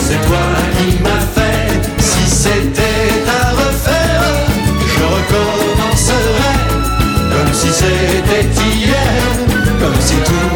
c'est toi qui m'as fait. Si c'était à refaire, je recommencerais. Comme si c'était hier, comme si tout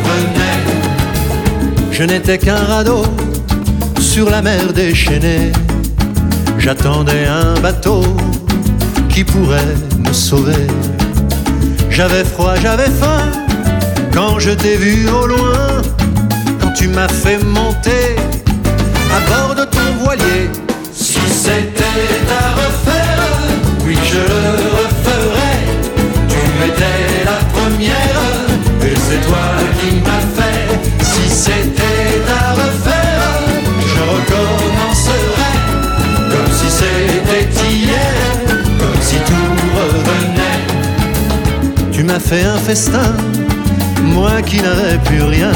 revenait. Je n'étais qu'un radeau sur la mer déchaînée. J'attendais un bateau qui pourrait me sauver. J'avais froid, j'avais faim quand je t'ai vu au loin. Quand tu m'as fait monter à bord de ton voilier. Si c'était à refaire, oui je le referais. Tu étais la première et c'est toi qui m'as fait. Si c'était à refaire, je recommencerais. Comme si c'était hier, comme si tout revenait. Tu m'as fait un festin, moi qui n'avais plus rien.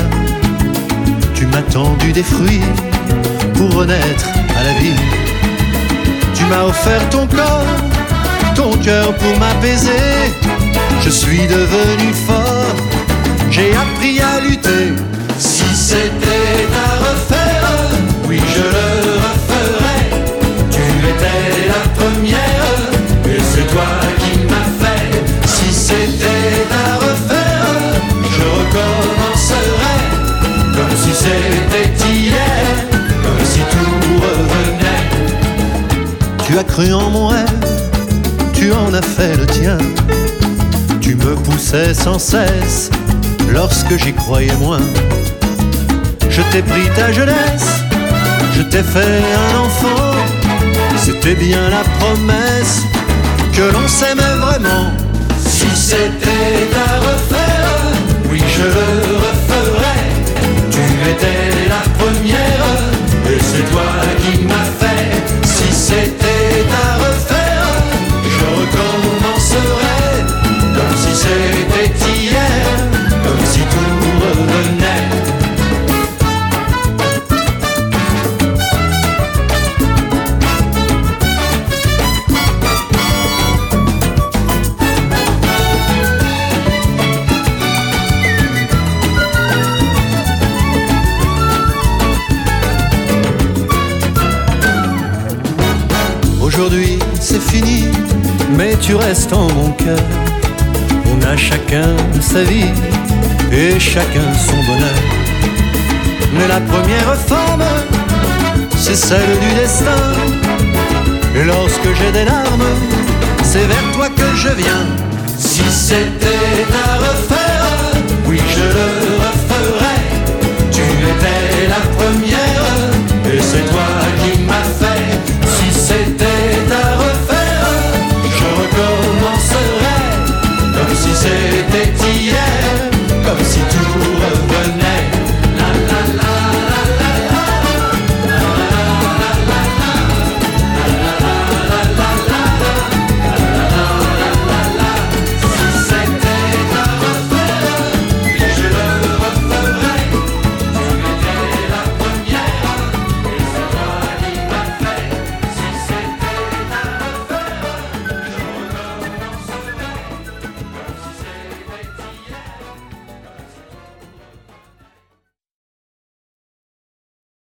Tu m'as tendu des fruits pour renaître à la vie. Tu m'as offert ton corps, ton cœur pour m'apaiser. Je suis devenu fort, j'ai appris à lutter. Si c'était à refaire, oui je le referais. Tu étais la première et c'est toi qui m'as fait. Si c'était à refaire, je recommencerais. Comme si c'était hier, comme si tout revenait. Tu as cru en mon rêve, tu en as fait le tien. Tu me poussais sans cesse lorsque j'y croyais moins. Je t'ai pris ta jeunesse, je t'ai fait un enfant. C'était bien la promesse que l'on s'aimait vraiment. Si c'était à refaire, oui je le referais. Tu étais la première et c'est toi qui m'as fait. Si c'était à refaire, je recommencerais. Comme si c'était hier, comme si tout revenait. Aujourd'hui c'est fini, mais tu restes en mon cœur. On a chacun sa vie et chacun son bonheur. Mais la première forme, c'est celle du destin. Et lorsque j'ai des larmes, c'est vers toi que je viens. Si c'était à refaire,